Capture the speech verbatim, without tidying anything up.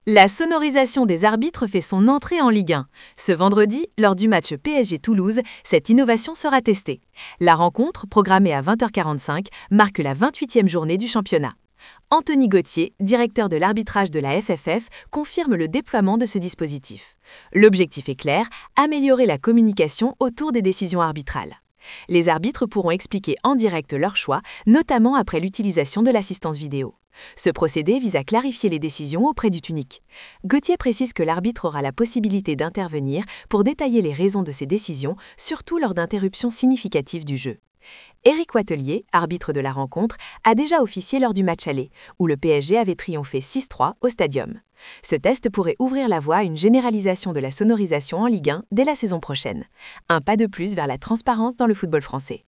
La sonorisation des arbitres fait son entrée en Ligue un. Ce vendredi, lors du match P S G-Toulouse, cette innovation sera testée. La rencontre, programmée à vingt heures quarante-cinq, marque la vingt-huitième journée du championnat. Anthony Gauthier, directeur de l'arbitrage de la F F F, confirme le déploiement de ce dispositif. L'objectif est clair, améliorer la communication autour des décisions arbitrales. Les arbitres pourront expliquer en direct leur choix, notamment après l'utilisation de l'assistance vidéo. Ce procédé vise à clarifier les décisions auprès du Tunic. Gauthier précise que l'arbitre aura la possibilité d'intervenir pour détailler les raisons de ses décisions, surtout lors d'interruptions significatives du jeu. Éric Wattelier, arbitre de la rencontre, a déjà officié lors du match aller, où le P S G avait triomphé six trois au Stadium. Ce test pourrait ouvrir la voie à une généralisation de la sonorisation en Ligue un dès la saison prochaine. Un pas de plus vers la transparence dans le football français.